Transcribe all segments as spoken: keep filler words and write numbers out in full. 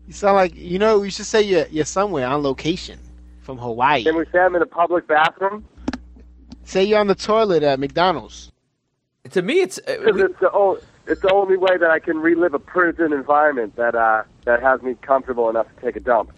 You sound like, you know, you should say you're, you're somewhere on location from Hawaii. Can we say I'm in a public bathroom? Say you're on the toilet at McDonald's. To me, it's... Uh, Because it's the, o- it's the only way that I can relive a prison environment that uh, that has me comfortable enough to take a dump.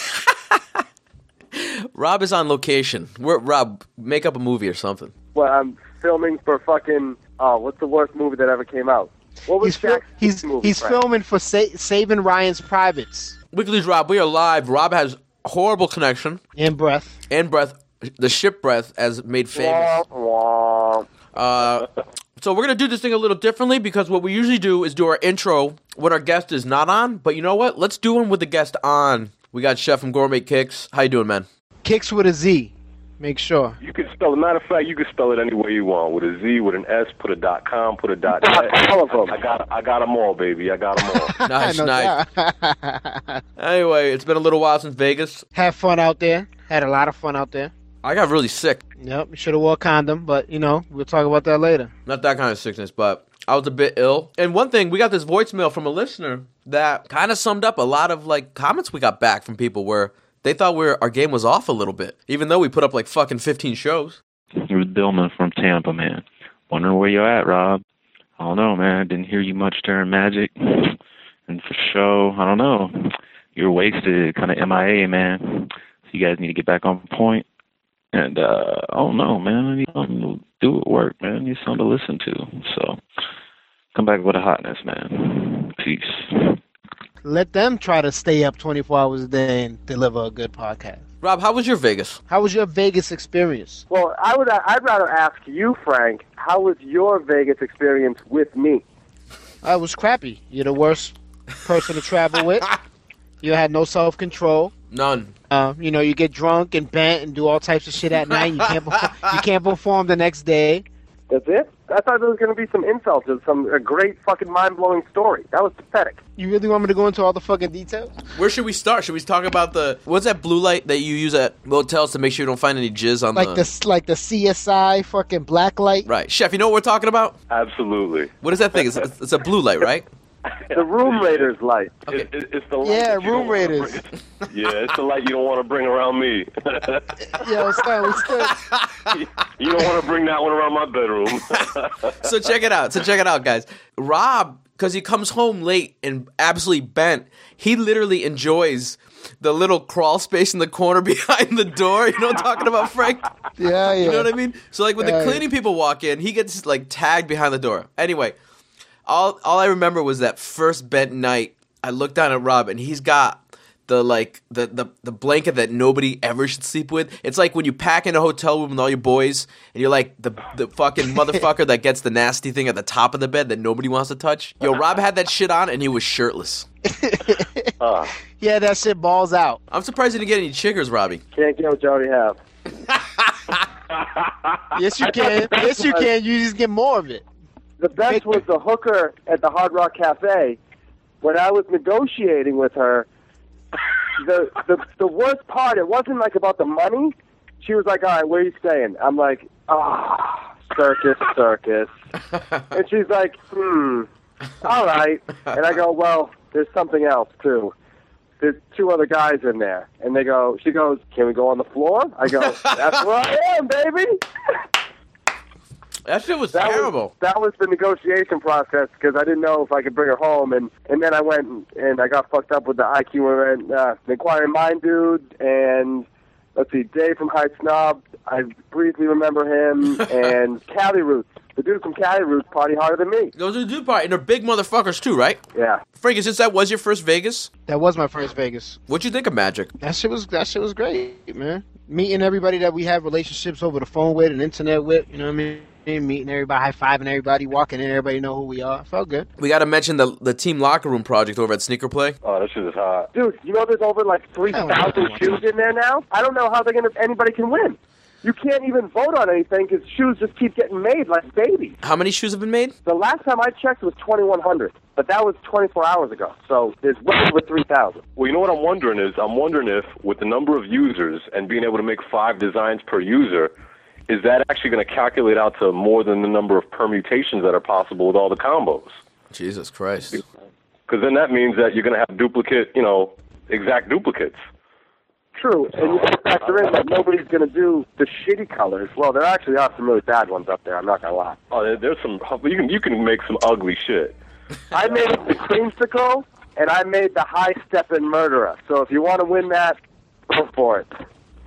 Rob is on location. We're, Rob, make up a movie or something. Well, I'm filming for fucking... Oh, what's the worst movie that ever came out? What was He's fil- Shaq's he's movie, he's Frank? filming for sa- Saving Ryan's Privates. Weekly's Rob, we are live. Rob has horrible connection. And breath. And breath. The ship breath as made famous. Wah, wah. Uh, so we're going to do this thing a little differently because what we usually do is do our intro when our guest is not on. But you know what? Let's do one with the guest on. We got Chef from Gourmet Kicks. How you doing, man? Kicks with a Z. Make sure. You can spell it. Matter of fact, you can spell it any way you want. With a Z, with an S, put a dot com, put a dot net. All of them. I got, I got them all, baby. I got them all. Nice, No nice. doubt. Anyway, it's been a little while since Vegas. Had fun out there. Had a lot of fun out there. I got really sick. Yep, you should have wore a condom, but, you know, we'll talk about that later. Not that kind of sickness, but I was a bit ill. And one thing, we got this voicemail from a listener that kind of summed up a lot of, like, comments we got back from people where they thought we were, our game was off a little bit, even though we put up, like, fucking fifteen shows. It was Dillman from Tampa, man. Wondering where you're at, Rob. I don't know, man. Didn't hear you much during Magic. And for show, I don't know. You're wasted, kind of M I A, man. So you guys need to get back on point. And, uh, I don't know, man. I need something to do at work, man. I need something to listen to. So come back with a hotness, man. Peace. Let them try to stay up twenty-four hours a day and deliver a good podcast. Rob, how was your Vegas? How was your Vegas experience? Well, I would. I'd rather ask you, Frank. How was your Vegas experience with me? I was crappy. You're the worst person to travel with. You had no self-control. None. Uh, you know, you get drunk and bent and do all types of shit at night. You can't perform, you can't perform the next day. That's it? I thought there was going to be some insults or some a great fucking mind-blowing story. That was pathetic. You really want me to go into all the fucking details? Where should we start? Should we talk about the what's that blue light that you use at motels to make sure you don't find any jizz on Like the the like the C S I fucking black light. right, Chef? You know what we're talking about? Absolutely. What is that thing? It's, it's a blue light, right? The Room Raiders light. Okay. It, it, it's the light Yeah, that you Room don't wanna Raiders. bring- Yeah, it's the light you don't want to bring around me. Yo, son, we still. You don't want to bring that one around my bedroom. So check it out. So check it out, guys. Rob, because he comes home late and absolutely bent, he literally enjoys the little crawl space in the corner behind the door. You know what I'm talking about, Frank? Yeah, yeah. You know what I mean? So like when Yeah, the yeah. cleaning people walk in, he gets like tagged behind the door. Anyway, all all I remember was that first bent night. I looked down at Rob and he's got the like the, the the blanket that nobody ever should sleep with. It's like when you pack in a hotel room with all your boys and you're like the the fucking motherfucker that gets the nasty thing at the top of the bed that nobody wants to touch. Yo, Rob had that shit on and he was shirtless. uh, Yeah, that shit balls out. I'm surprised you didn't get any chiggers, Robbie. Can't get what you already have. Yes, you can. Yes, you can. You just get more of it. The best was the hooker at the Hard Rock Cafe. When I was negotiating with her, the, the the worst part, it wasn't like about the money. She was like, all right, where are you staying? I'm like, ah, circus, circus. And she's like, hmm, all right. And I go, well, there's something else, too. There's two other guys in there. And they go, she goes, can we go on the floor? I go, that's where I am, baby. That shit was That terrible. Was, that was the negotiation process because I didn't know if I could bring her home, and, and then I went and, and I got fucked up with the I Q and uh, the Inquiring Mind dude, and let's see, Dave from High Snob. I briefly remember him, and Cali Roots. The dude from Cali Roots party harder than me. Those are the dude part, and they're big motherfuckers too, right? Yeah. Frankie, since that was your first Vegas, That was my first Vegas. what'd you think of Magic? That shit was that shit was great, man. Meeting everybody that we have relationships over the phone with and internet with, you know what I mean? Meeting everybody, high-fiving everybody, walking in, everybody know who we are. Felt good. We got to mention the the team locker room project over at Sneaker Play. oh, that shit is hot. Dude, you know there's over like three thousand shoes in there now? I don't know how they're gonna anybody can win. You can't even vote on anything because shoes just keep getting made like babies. How many shoes have been made? The last time I checked was twenty-one hundred, but that was twenty-four hours ago. So there's well over three thousand. Well, you know what I'm wondering is, I'm wondering if, with the number of users and being able to make five designs per user, is that actually going to calculate out to more than the number of permutations that are possible with all the combos? Jesus Christ. because then that means that you're going to have duplicate, you know, exact duplicates. True, and you have to factor in that nobody's going to do the shitty colors. Well, there actually are some really bad ones up there, I'm not going to lie. Oh, there- there's some. You can you can make some ugly shit. I made the creamsicle, and I made the high-stepping murderer. So if you want to win that, go for it.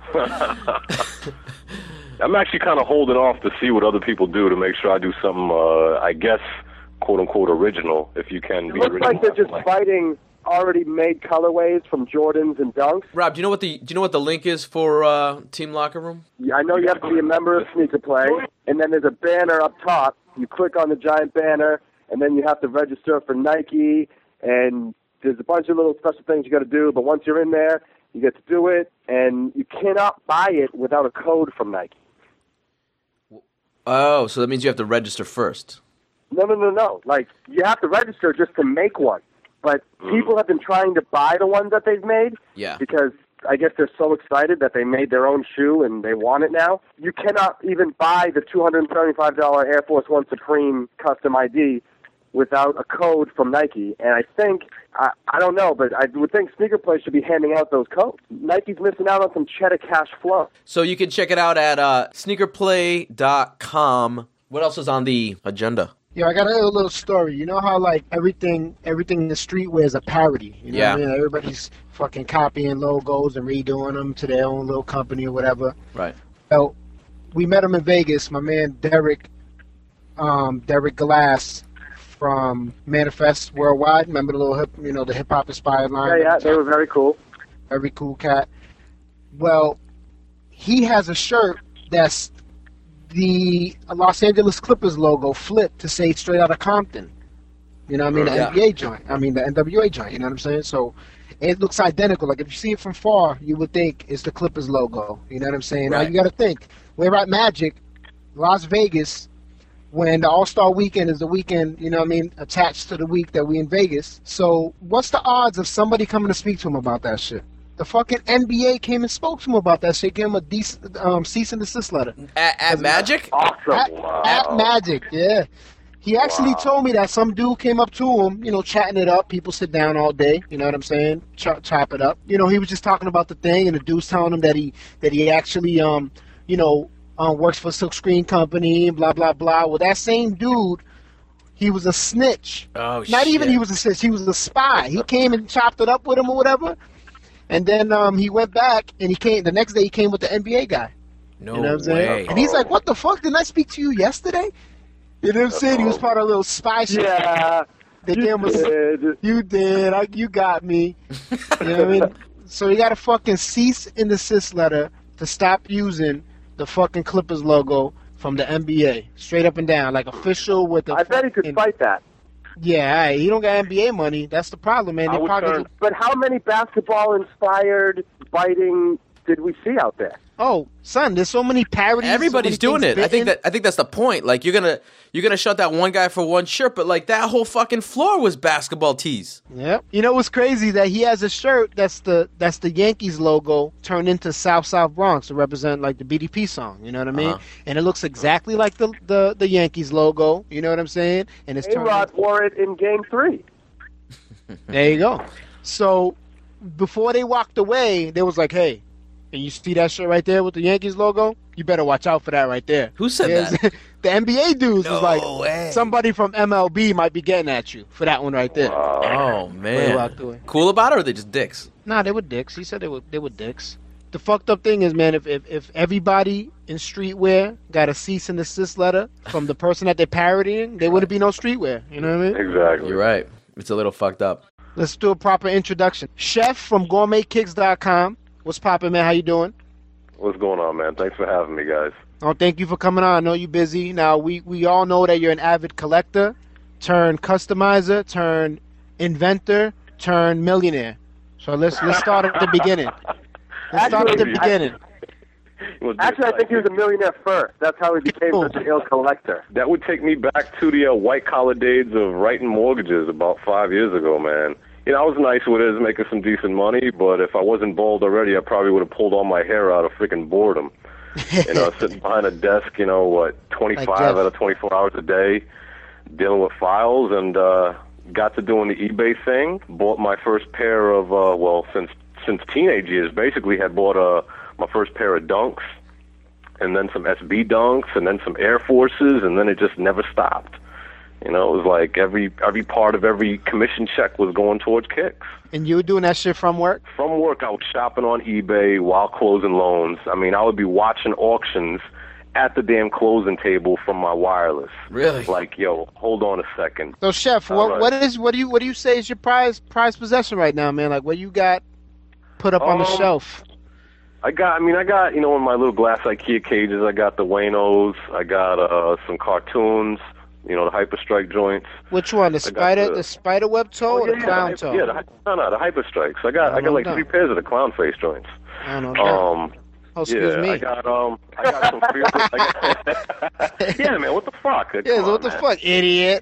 I'm actually kind of holding off to see what other people do to make sure I do something, uh, I guess, quote-unquote original, if you can It be looks original. like they're just fighting already made colorways from Jordans and Dunks. Rob, do you know what the do you know what the link is for uh, Team Locker Room? I know you have to be a member of Sneaker Play, and then there's a banner up top. You click on the giant banner, and then you have to register for Nike, and there's a bunch of little special things you got to do, but once you're in there, you get to do it, and you cannot buy it without a code from Nike. Oh, so that means you have to register first. No, no, no, no. Like, you have to register just to make one. But people have been trying to buy the ones that they've made Yeah. because I guess they're so excited that they made their own shoe and they want it now. You cannot even buy the two hundred seventy-five dollars Air Force One Supreme custom I D without a code from Nike. And I think, I, I don't know, but I would think Sneaker Play should be handing out those codes. Nike's missing out on some cheddar cash flow. So you can check it out at uh, sneaker play dot com. What else is on the agenda? Yeah, I got a little, little story. You know how like everything, everything in the streetwear is a parody. You know Yeah. what I mean? Everybody's fucking copying logos and redoing them to their own little company or whatever. Right. Well, we met him in Vegas. My man Derek, um, Derek Glass from Manifest Worldwide. Remember the little hip, you know, the hip hop inspired line? Yeah, yeah, they were very cool. Very cool cat. Well, he has a shirt that's the Los Angeles Clippers logo flipped to say Straight Outta Compton. You know what I mean? The Yeah. N B A joint. I mean, the N W A joint. You know what I'm saying? So it looks identical. Like, if you see it from far, you would think it's the Clippers logo. You know what I'm saying? Now, Right. you got to think. We're at Magic, Las Vegas, when the All-Star Weekend is the weekend, you know what I mean, attached to the week that we in Vegas. So what's the odds of somebody coming to speak to him about that shit? The fucking N B A came and spoke to him about that shit, gave him a decent, um, cease and desist letter. At, at Magic? Awesome. At, Wow. at Magic, yeah. He actually Wow. told me that some dude came up to him, you know, chatting it up. People sit down all day, you know what I'm saying? Chop, chop it up. You know, he was just talking about the thing, and the dude's telling him that he that he actually, um, you know, um, works for a silk screen company and blah blah blah. Well, that same dude, he was a snitch. Oh, Not shit. even he was a snitch. He was a spy. He came and chopped it up with him or whatever, and then um, he went back and he came the next day. He came with the N B A guy. No You know what I'm saying? way. And he's like, "What the fuck? Didn't I speak to you yesterday?" You know what I'm saying? He was part of a little spy shit. Yeah. They you gave him a, did. you did. I, you got me. You know what I mean? So he got a fucking cease and desist letter to stop using the fucking Clippers logo from the N B A, straight up and down, like official with the. I bet he could fucking- fight that. Yeah, all right. He don't got N B A money. That's the problem, man. I They would probably. turn- But how many basketball-inspired biting did we see out there? Oh, son, there's so many parodies. Everybody's so many doing it. things I think bitten. that I think that's the point. Like you're gonna you're gonna shut that one guy for one shirt, but like that whole fucking floor was basketball tees. Yep. You know what's crazy? That he has a shirt that's the that's the Yankees logo turned into South South Bronx to represent like the B D P song. You know what I mean? Uh-huh. And it looks exactly like the, the the Yankees logo. You know what I'm saying? And it's turned. A-Rod wore it in Game Three. There you go. So before they walked away, they was like, "Hey, and you see that shirt right there with the Yankees logo? You better watch out for that right there." Who said There's- that? The N B A dudes No was like, way. somebody from M L B might be getting at you for that one right there. Oh Before they man. walked away. Cool about it, or are they just dicks? Nah, they were dicks. He said they were they were dicks. The fucked up thing is, man, if, if if everybody in streetwear got a cease and desist letter from the person that they're parodying, there wouldn't be no streetwear. You know what I mean? Exactly. You're right. It's a little fucked up. Let's do a proper introduction. Chef from gourmet kicks dot com. What's poppin', man? How you doing? What's going on, man? Thanks for having me, guys. Oh, thank you for coming on. I know you're busy. Now, we, we all know that you're an avid collector, turn customizer, turn inventor, turn millionaire. So let's let's start at the beginning. Let's start at the Actually, I- beginning. Well, Actually, I think he was a millionaire first. That's how he became Oh. such an ill collector. That would take me back to the uh, white-collar days of writing mortgages about five years ago, man. You know, I was nice with it, making some decent money, but if I wasn't bald already, I probably would have pulled all my hair out of freaking boredom. You know, sitting behind a desk, you know, what, twenty-five Like Jeff. out of twenty-four hours a day, dealing with files, and, uh, got to doing the eBay thing. Bought my first pair of uh, well, since since teenage years, basically had bought uh, my first pair of Dunks, and then some S B Dunks, and then some Air Forces, and then it just never stopped. You know, it was like every every part of every commission check was going towards kicks. And you were doing that shit from work? From work, I was shopping on eBay while closing loans. I mean, I would be watching auctions at the damn closing table from my wireless. Really? Like, yo, hold on a second. So, Chef, what right. what is what do you what do you say is your prize prize possession right now, man? Like, what you got put up on the Um, shelf? I got, I mean, I got, you know, in my little glass IKEA cages, I got the Waynos, I got uh, some cartoons, you know, the Hyperstrike joints. Which one? The I got spider the- the spider web toe Oh, or yeah, the yeah, clown the, toe? hy- yeah, the, hy- no, no, the Hyperstrikes. I got, I I got like don't three know. pairs of the clown face joints. I don't know. Um, oh, excuse yeah, me. I got, um, I got some fearless. I got, yeah, man, what the fuck? Come yeah, so on, what the man. fuck, idiot?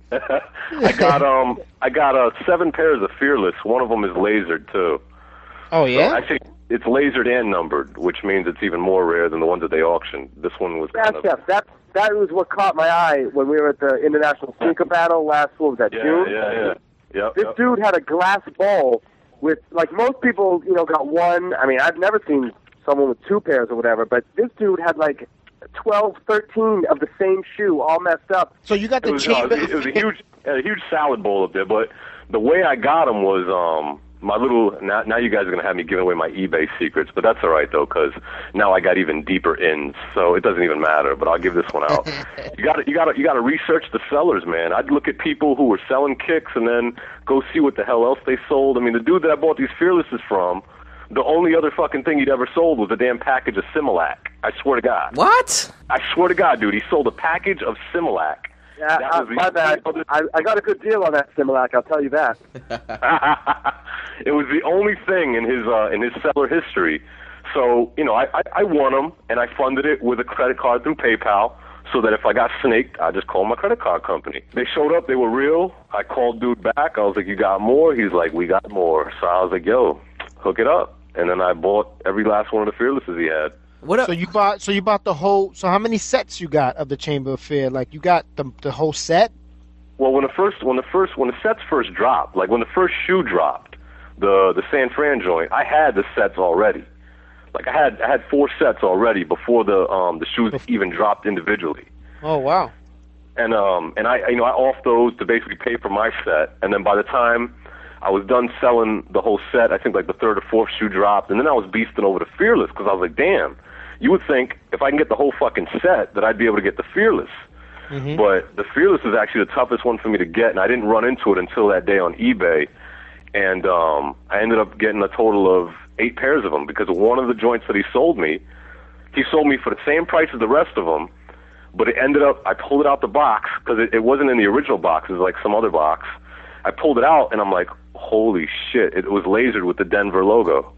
I got, um, I got uh, seven pairs of fearless. One of them is lasered too. Oh yeah. So actually, it's lasered and numbered, which means it's even more rare than the ones that they auctioned. This one was Yeah, kind of Chef, that that was what caught my eye when we were at the International Sneaker Battle last, what was that, yeah, June? yeah, yeah. Yep, This yep. dude had a glass bowl with, like, most people, you know, got one. I mean, I've never seen someone with two pairs or whatever, but this dude had, like, twelve, thirteen of the same shoe all messed up. So you got It the was, uh, chamber. it was a huge, a huge salad bowl up there. But the way I got them was um, my little. Now, now you guys are gonna have me giving away my eBay secrets, but that's all right though, because now I got even deeper ins, so it doesn't even matter. But I'll give this one out. you got to, you got to, you got to research the sellers, man. I'd look at people who were selling kicks and then go see what the hell else they sold. I mean, the dude that I bought these Fearlesses from, the only other fucking thing he'd ever sold was a damn package of Similac. I swear to God. What? I swear to God, dude, he sold a package of Similac. Yeah, That uh, was the- my bad. I, I got a good deal on that Similac, I'll tell you that. It was the only thing in his uh, in his seller history. So, you know, I, I, I won them, and I funded it with a credit card through PayPal, so that if I got snaked, I just called my credit card company. They showed up, they were real. I called dude back. I was like, you got more? He's like, we got more. So I was like, yo, hook it up. And then I bought every last one of the Fearlesses he had. What? So you bought. So you bought the whole. So how many sets you got of the Chamber of Fear? Like you got the the whole set. Well, when the first, when the first, when the sets first dropped, like when the first shoe dropped, the the San Fran joint, I had the sets already. Like I had, I had four sets already before the um the shoes even dropped individually. Oh wow. And um and I, you know, I off those to basically pay for my set, and then by the time I was done selling the whole set, I think like the third or fourth shoe dropped, and then I was beasting over the Fearless because I was like, damn, you would think if I can get the whole fucking set that I'd be able to get the Fearless. Mm-hmm. But the Fearless is actually the toughest one for me to get, and I didn't run into it until that day on eBay. And um, I ended up getting a total of eight pairs of them because one of the joints that he sold me, he sold me for the same price as the rest of them, but it ended up, I pulled it out the box because it, it wasn't in the original box. It was like some other box. I pulled it out, and I'm like, holy shit, it was lasered with the Denver logo.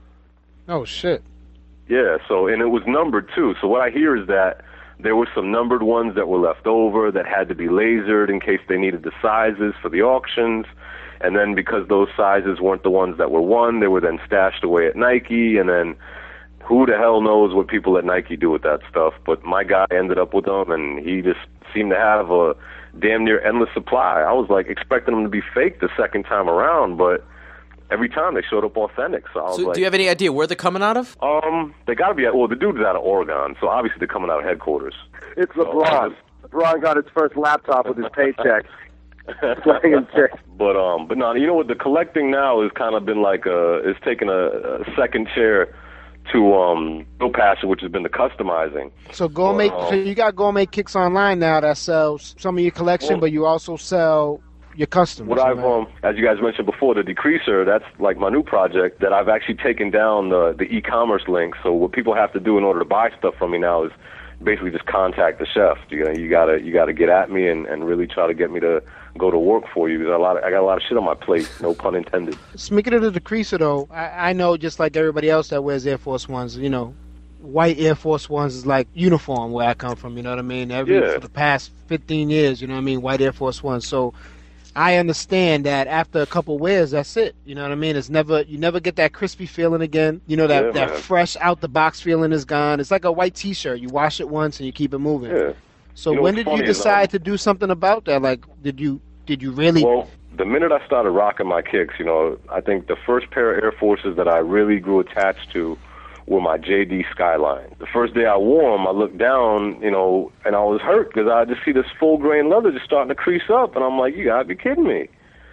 Oh shit. Yeah, so, and it was numbered too. So what I hear is that there were some numbered ones that were left over that had to be lasered in case they needed the sizes for the auctions. And then because those sizes weren't the ones that were won, they were then stashed away at Nike. And then who the hell knows what people at Nike do with that stuff. But my guy ended up with them, and he just seemed to have a damn near endless supply. I was like expecting them to be fake the second time around, but every time they showed up authentic. So I was So like, do you have any idea where they're coming out of? um, they got to be at, well, the dude's out of Oregon, so obviously they're coming out of headquarters. It's LeBron. LeBron got his first laptop with his paycheck. Playing chicks. But um, but no, you know what? The collecting now has kind of been like a, it's taken a, a second chair to um, real passion, which has been the customizing. So gourmet. Well, So you got gourmet kicks online now that sells some of your collection, Well- but you also sell your customers. What I've, right? um, as you guys mentioned before, the Decreaser, that's like my new project that I've actually taken down the, the e-commerce link. So what people have to do in order to buy stuff from me now is basically just contact the chef. You know, you gotta you gotta get at me and, and really try to get me to go to work for you. Because a lot of, I got a lot of shit on my plate. No pun intended. Speaking of the Decreaser, though, I, I know just like everybody else that wears Air Force Ones, you know, white Air Force Ones is like uniform where I come from. You know what I mean? Every Yeah. for the past fifteen years, you know what I mean? White Air Force Ones. So I understand that after a couple wears, that's it. You know what I mean? It's never you never get that crispy feeling again. You know that Yeah, that man. fresh out the box feeling is gone. It's like a white T-shirt. You wash it once and you keep it moving. Yeah. So You know when what's did you funny is, decide um, to do something about that? Like, did you Did you really? Well, the minute I started rocking my kicks, you know, I think the first pair of Air Forces that I really grew attached to were my J D Skyline. The first day I wore them, I looked down, you know, and I was hurt because I just see this full grain leather just starting to crease up, and I'm like, you gotta be kidding me.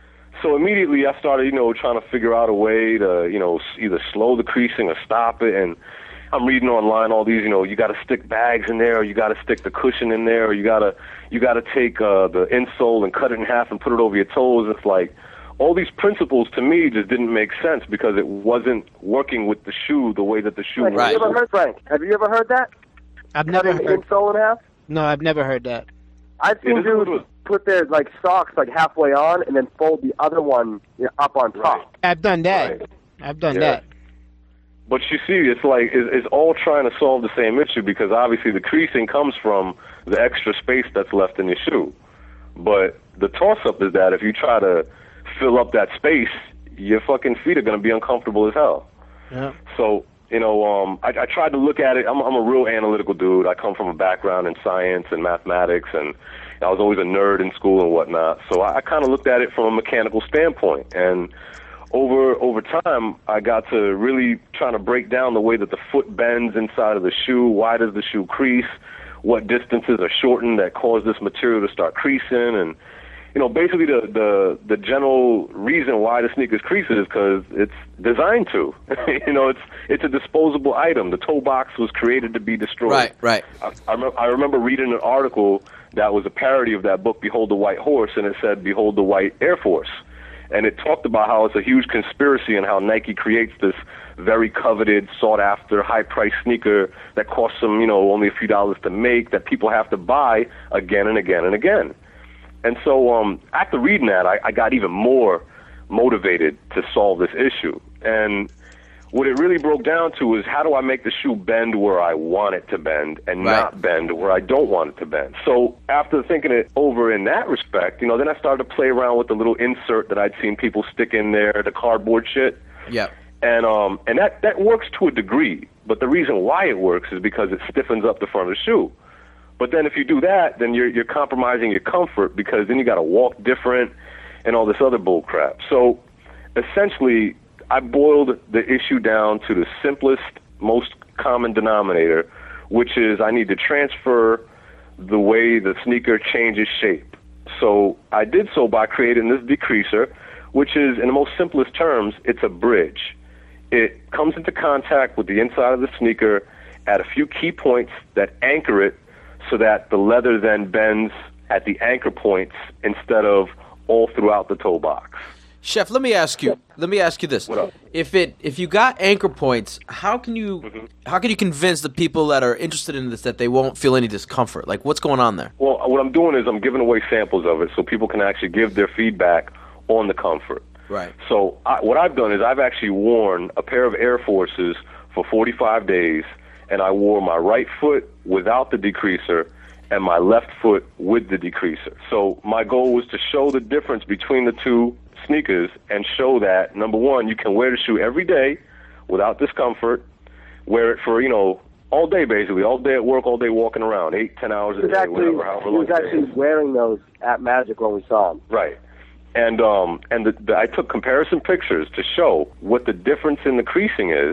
So immediately I started, you know, trying to figure out a way to, you know, either slow the creasing or stop it. And I'm reading online all these, you know, you got to stick bags in there, or you got to stick the cushion in there, or you got to you got to take uh, the insole and cut it in half and put it over your toes. It's like all these principles to me just didn't make sense because it wasn't working with the shoe the way that the shoe. Frank, was. have you ever heard Frank? Have you ever heard that? I've never Cutting heard. the insole in half. No, I've never heard that. I've seen Yeah, this is dudes what- put their like socks like halfway on and then fold the other one, you know, up on top. Right. I've done that. Right. I've done Yeah. that. But you see, it's like it's, it's all trying to solve the same issue because obviously the creasing comes from the extra space that's left in your shoe. But the toss-up is that if you try to fill up that space, your fucking feet are going to be uncomfortable as hell. Yeah. So, you know, um, I, I tried to look at it. I'm, I'm a real analytical dude. I come from a background in science and mathematics, and I was always a nerd in school and whatnot. So I, I kind of looked at it from a mechanical standpoint. And over over time, I got to really trying to break down the way that the foot bends inside of the shoe. Why does the shoe crease? What distances are shortened that cause this material to start creasing? And, you know, basically the, the, the general reason why the sneakers creases is because it's designed to. You know, it's it's a disposable item. The toe box was created to be destroyed. Right, right. I, I, rem- I remember reading an article that was a parody of that book, Behold the White Horse, and it said, Behold the White Air Force. And it talked about how it's a huge conspiracy and how Nike creates this very coveted, sought-after, high-priced sneaker that costs them, you know, only a few dollars to make, that people have to buy again and again and again. And so um, after reading that, I, I got even more motivated to solve this issue. And what it really broke down to is how do I make the shoe bend where I want it to bend and Right. not bend where I don't want it to bend. So after thinking it over in that respect, you know, then I started to play around with the little insert that I'd seen people stick in there, the cardboard shit. Yeah. And um and that, that works to a degree, but the reason why it works is because it stiffens up the front of the shoe. But then if you do that, then you're you're compromising your comfort because then you got to walk different and all this other bull crap. So essentially, I boiled the issue down to the simplest, most common denominator, which is I need to transfer the way the sneaker changes shape. So I did so by creating this decreaser, which is, in the most simplest terms, it's a bridge. It comes into contact with the inside of the sneaker at a few key points that anchor it so that the leather then bends at the anchor points instead of all throughout the toe box. Chef, let me ask you. Let me ask you this: What up? If it if you got anchor points, how can you Mm-hmm. how can you convince the people that are interested in this that they won't feel any discomfort? Like, what's going on there? Well, what I'm doing is I'm giving away samples of it so people can actually give their feedback on the comfort. Right. So I, what I've done is I've actually worn a pair of Air Forces for forty-five days, and I wore my right foot without the decreaser and my left foot with the decreaser. So my goal was to show the difference between the two sneakers and show that, number one, you can wear the shoe every day without discomfort, wear it for, you know, all day basically, all day at work, all day walking around, eight, ten hours a He was day, actually, whatever, however he long was the day actually is. wearing those at Magic when we saw him. Right. And um and the, the, I took comparison pictures to show what the difference in the creasing is,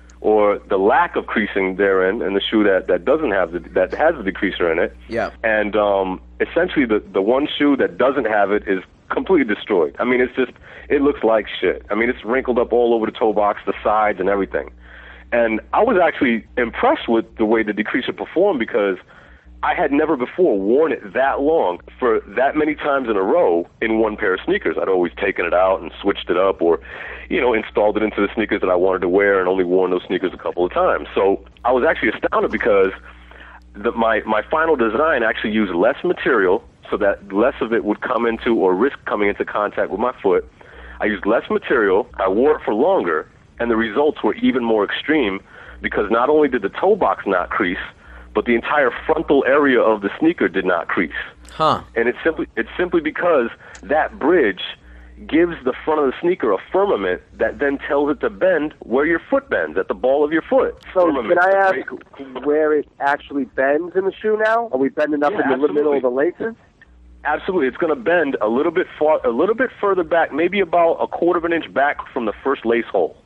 or the lack of creasing therein in the shoe that, that doesn't have the that has the decreaser in it. Yeah. And um essentially the the one shoe that doesn't have it is completely destroyed. I mean, it's just it looks like shit. I mean, it's wrinkled up all over the toe box, the sides and everything. And I was actually impressed with the way the decreaser performed because I had never before worn it that long for that many times in a row in one pair of sneakers. I'd always taken it out and switched it up or, you know, installed it into the sneakers that I wanted to wear and only worn those sneakers a couple of times. So I was actually astounded because the, my, my final design actually used less material so that less of it would come into or risk coming into contact with my foot. I used less material, I wore it for longer, and the results were even more extreme because not only did the toe box not crease, but the entire frontal area of the sneaker did not crease. Huh. And it's simply it's simply because that bridge gives the front of the sneaker a firmament that then tells it to bend where your foot bends, at the ball of your foot. So Firmament. can I ask where it actually bends in the shoe now? Are we bending up Yeah, in the absolutely. middle of the laces? Absolutely, it's going to bend a little bit far, a little bit further back, maybe about a quarter of an inch back from the first lace hole.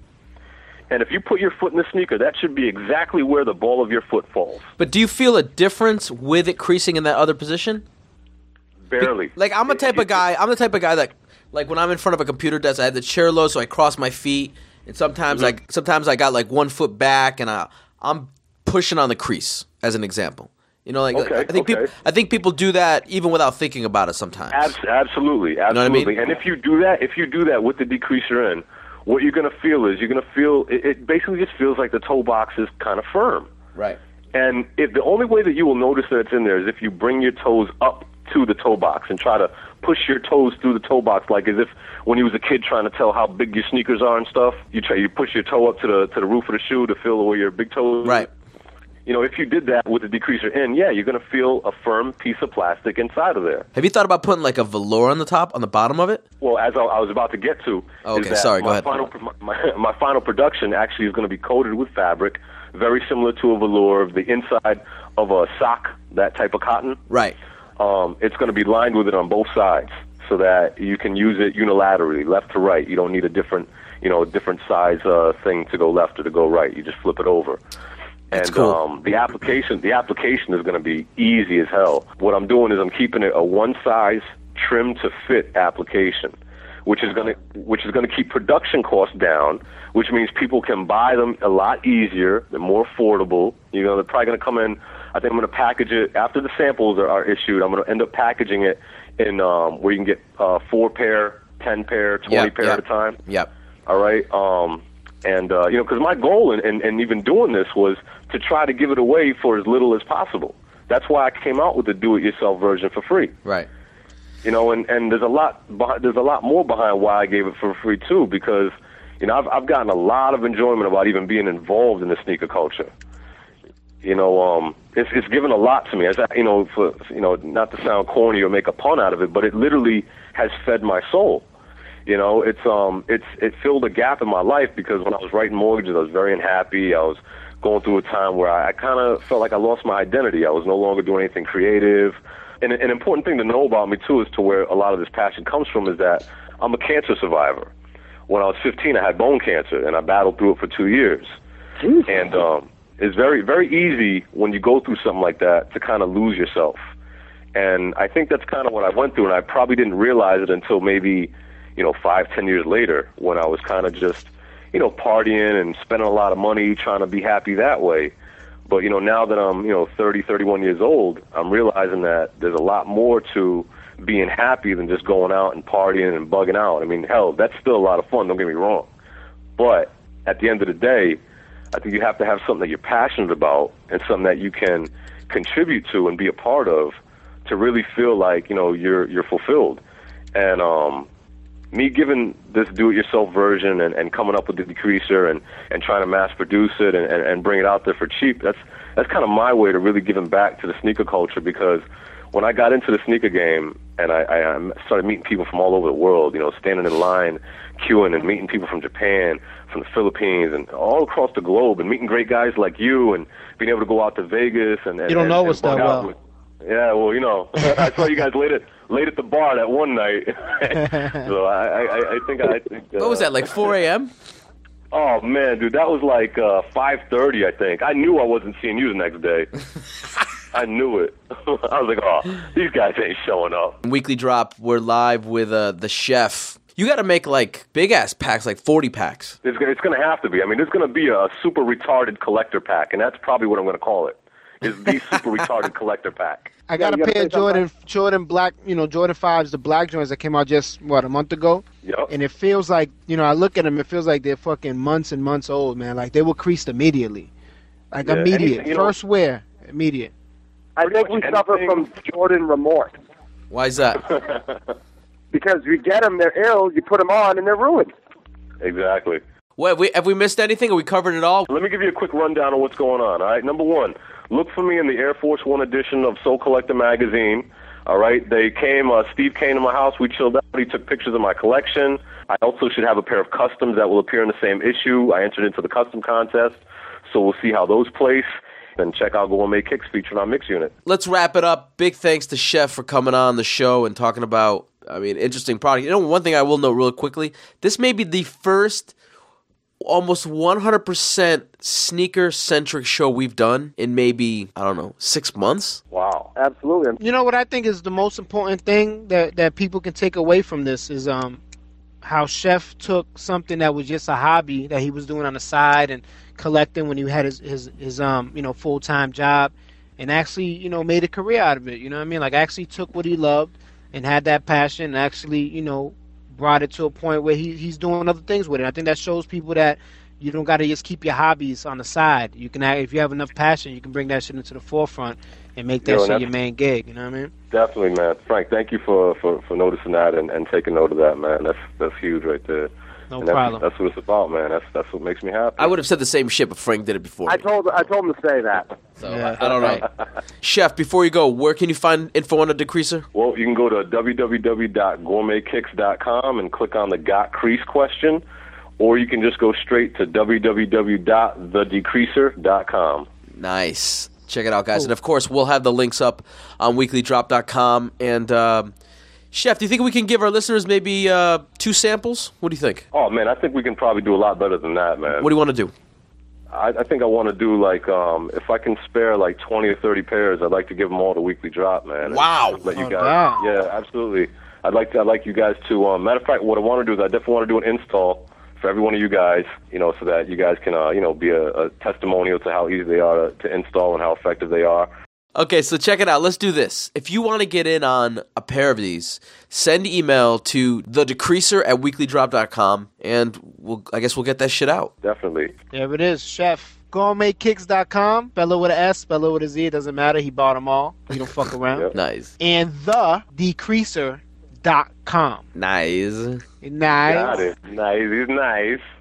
And if you put your foot in the sneaker, that should be exactly where the ball of your foot falls. But do you feel a difference with it creasing in that other position? Barely. Be- like I'm a type of guy. I'm the type of guy that, like, when I'm in front of a computer desk, I have the chair low, so I cross my feet, and sometimes mm-hmm. I sometimes I got like one foot back, and I I'm pushing on the crease, as an example. You know, like, okay, I think okay. people, I think people do that even without thinking about it sometimes. Abs- absolutely, absolutely. You know what I mean? And if you do that, if you do that with the decreaser in, what you're going to feel is you're going to feel it, it. Basically, just feels like the toe box is kind of firm. Right. And if the only way that you will notice that it's in there is if you bring your toes up to the toe box and try to push your toes through the toe box, like as if when you was a kid trying to tell how big your sneakers are and stuff. You try, you push your toe up to the to the roof of the shoe to feel where your big toes. Right. You know, if you did that with the decreaser in, yeah, you're going to feel a firm piece of plastic inside of there. Have you thought about putting like a velour on the top, on the bottom of it? Well, as I, I was about to get to, okay, is that sorry, go my ahead. Final, my, my final production actually is going to be coated with fabric, very similar to a velour of the inside of a sock, that type of cotton. Right. Um, it's going to be lined with it on both sides so that you can use it unilaterally, left to right. You don't need a different, you know, different size uh, thing to go left or to go right. You just flip it over. That's and cool. um, the application, the application is going to be easy as hell. What I'm doing is I'm keeping it a one size trim to fit application, which is going to which is going to keep production costs down, which means people can buy them a lot easier. They're more affordable. You know, they're probably going to come in. I think I'm going to package it after the samples are, are issued. I'm going to end up packaging it in um, where you can get uh, four pair, ten pair, twenty yep, pair yep. at a time. Yep. All right. Um, and uh, you know, because my goal in, in, in even doing this was to try to give it away for as little as possible. That's why I came out with the do-it-yourself version for free. Right. You know, and, and there's a lot behind, there's a lot more behind why I gave it for free too, because you know I've I've gotten a lot of enjoyment about even being involved in the sneaker culture. You know, um, it's it's given a lot to me. As I, you know, for you know, not to sound corny or make a pun out of it, but it literally has fed my soul. You know, it's um, it's it filled a gap in my life because when I was writing mortgages, I was very unhappy. I was going through a time where I, I kind of felt like I lost my identity. I was no longer doing anything creative. And an important thing to know about me too, is to where a lot of this passion comes from, is that I'm a cancer survivor. When I was fifteen, I had bone cancer, and I battled through it for two years. Jesus. And um, it's very, very easy when you go through something like that to kind of lose yourself. And I think that's kind of what I went through, and I probably didn't realize it until maybe, you know, five, ten years later, when I was kind of just, you know, partying and spending a lot of money trying to be happy that way. But, you know, now that I'm, you know, thirty, thirty-one years old, I'm realizing that there's a lot more to being happy than just going out and partying and bugging out. I mean, hell, that's still a lot of fun, don't get me wrong. But at the end of the day, I think you have to have something that you're passionate about and something that you can contribute to and be a part of to really feel like, you know, you're you're fulfilled. And um, me giving this do-it-yourself version and, and coming up with the decreaser and, and trying to mass produce it and, and, and bring it out there for cheap, that's that's kind of my way to really giving back to the sneaker culture, because when I got into the sneaker game and I, I started meeting people from all over the world, you know, standing in line, queuing and meeting people from Japan, from the Philippines, and all across the globe, and meeting great guys like you, and being able to go out to Vegas and, and You don't and, know and us that bug out well. with- Yeah, well, you know, I saw you guys late at late at the bar that one night. So I, I, I think I think. Uh, What was that, like four a.m.? Oh man, dude, that was like uh, five thirty, I think. I knew I wasn't seeing you the next day. I knew it. I was like, oh, these guys ain't showing up. Weekly Drop, we're live with uh, the chef. You got to make like big ass packs, like forty packs. It's, it's going to have to be. I mean, there's going to be a super retarded collector pack, and that's probably what I'm going to call it. Is the super retarded collector pack. I got you a gotta pair say of Jordan Jordan black, you know, Jordan fives, the black joints that came out just what a month ago. Yep. And it feels like, you know, I look at them, it feels like they're fucking months and months old, man. Like they were creased immediately, like Yeah, immediate, anything, you know- first wear, immediate. I think we much suffer anything- from Jordan remorse. Why is that? Because you get them, they're ill, you put them on, and they're ruined. Exactly. What, have we, have we missed anything? Have we covered it all? Let me give you a quick rundown of what's going on, all right? Number one, look for me in the Air Force One edition of Soul Collector magazine, all right? They came, uh, Steve came to my house, we chilled out, he took pictures of my collection. I also should have a pair of customs that will appear in the same issue. I entered into the custom contest, so we'll see how those place. then check out Gourmet Kicks featuring our mix unit. Let's wrap it up. Big thanks to Chef for coming on the show and talking about, I mean, interesting product. You know, one thing I will note real quickly, this may be the first almost one hundred percent sneaker-centric show we've done in maybe, I don't know, six months? Wow. Absolutely. You know what I think is the most important thing that, that people can take away from this is um how Chef took something that was just a hobby that he was doing on the side and collecting when he had his, his, his um you know full-time job and actually, you know, made a career out of it. You know what I mean? Like, actually took what he loved and had that passion and actually, you know, brought it to a point where he he's doing other things with it. I think that shows people that you don't got to just keep your hobbies on the side. You can, if you have enough passion, you can bring that shit into the forefront and make that Yo, shit your main gig. You know what I mean? Definitely, man. Frank, thank you for, for, for noticing that and, and taking note of that, man. That's that's huge right there. No and that's, problem. That's what it's about, man. That's that's what makes me happy. I would have said the same shit, but Frank did it before I me. told I told him to say that. So Yeah. I, I don't know. Chef, before you go, where can you find info on the decreaser? Well, you can go to w w w dot gourmet kicks dot com and click on the Got Crease question, or you can just go straight to w w w dot the decreaser dot com. Nice. Check it out, guys. And, of course, we'll have the links up on weekly drop dot com. And, um, Chef, do you think we can give our listeners maybe uh, two samples? What do you think? Oh, man, I think we can probably do a lot better than that, man. What do you want to do? I, I think I want to do, like, um, if I can spare, like, twenty or thirty pairs, I'd like to give them all the weekly drop, man. Wow. And let you Oh, guys, wow. Yeah, absolutely. I'd like to, I'd like you guys to, um, matter of fact, what I want to do is I definitely want to do an install for every one of you guys, you know, so that you guys can, uh, you know, be a, a testimonial to how easy they are to, to install and how effective they are. Okay, so check it out. Let's do this. If you want to get in on a pair of these, send email to the decreaser at weekly drop dot com, and we'll, I guess we'll get that shit out. Definitely. There it is, Chef. gourmet kicks dot com. Spell it with an S, spell it with a Z. It doesn't matter. He bought them all. He don't fuck around. Yep. Nice. And the decreaser dot com. Nice. Nice. Got it. Nice. He's nice.